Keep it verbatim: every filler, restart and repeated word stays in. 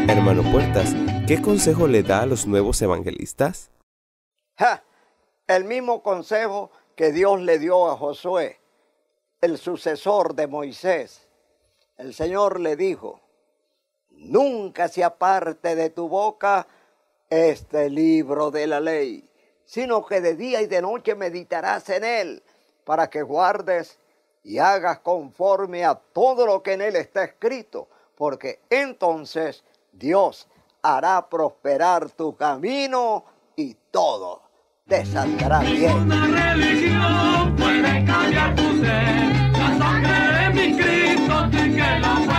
Hermano Puertas, ¿qué consejo le da a los nuevos evangelistas? ¡Ja! El mismo consejo que Dios le dio a Josué, el sucesor de Moisés. El Señor le dijo: nunca se aparte de tu boca este libro de la ley, sino que de día y de noche meditarás en él, para que guardes y hagas conforme a todo lo que en él está escrito, porque entonces Dios hará prosperar tu camino y todo te saldrá bien. Ninguna religión puede cambiar tu ser. La sangre de mi Cristo que la